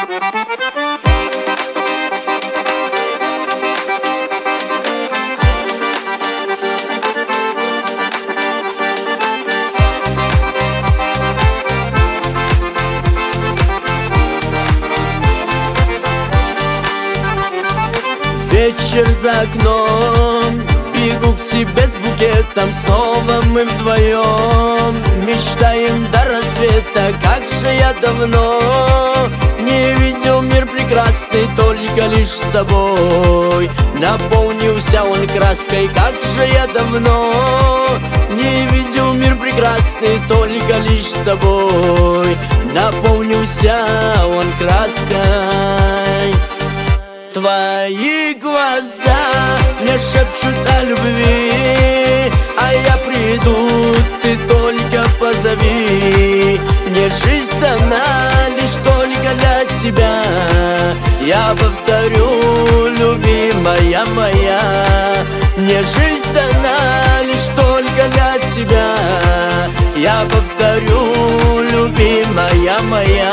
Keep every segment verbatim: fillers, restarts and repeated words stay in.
Вечер за окном, бегу к тебе с букетом. Снова мы вдвоем мечтаем до рассвета. Как же я давно не видел мир прекрасный, только лишь с тобой наполнился он краской. Как же я давно не видел мир прекрасный, только лишь с тобой наполнился он краской. Твои глаза мне шепчут о любви, а я приду, ты только позови. Мне жизнь дана лишь только для тебя. Я повторю, любимая моя, мне жизнь дана лишь только для тебя. Я повторю, любимая моя.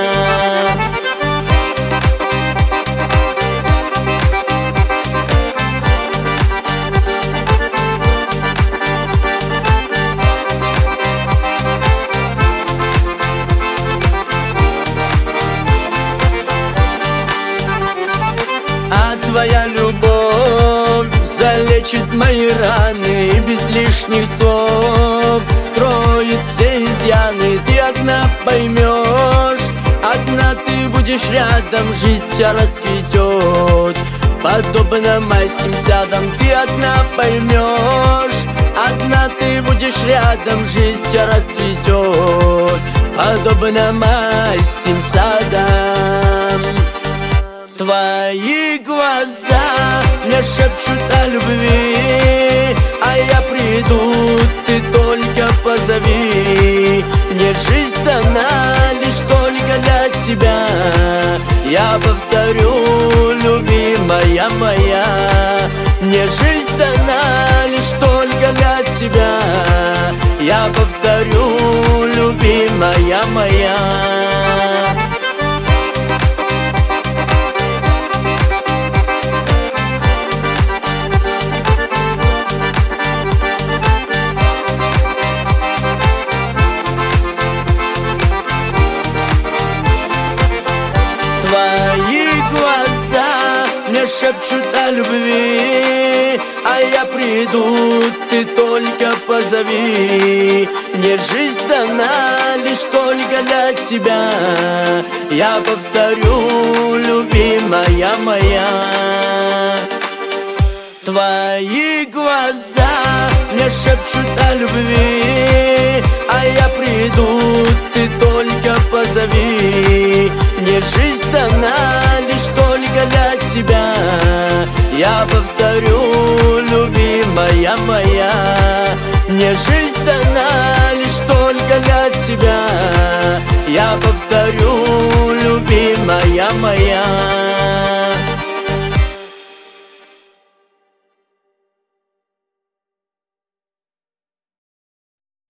А твоя любовь залечит мои раны и без лишних слов скроет все изъяны. Ты одна поймешь, одна ты будешь рядом, жизнь вся расцветет, подобно майским садам. Ты одна поймешь, одна ты будешь рядом, жизнь вся расцветет, подобно майским садам. Твои глаза мне шепчут о любви, а я приду, ты только позови. Мне жизнь дана лишь только для тебя. Я повторю, любимая моя, мне жизнь дана лишь только для тебя. Я повторю, любимая моя. Твои глаза мне шепчут о любви, а я приду, ты только позови. Мне жизнь дана лишь только для тебя. Я повторю, любимая моя. Твои глаза мне шепчут о любви, а я приду, ты только позови. Мне жизнь дана лишь только для тебя. Я повторю, любимая моя, мне жизнь дана лишь только для тебя. Я повторю, любимая моя.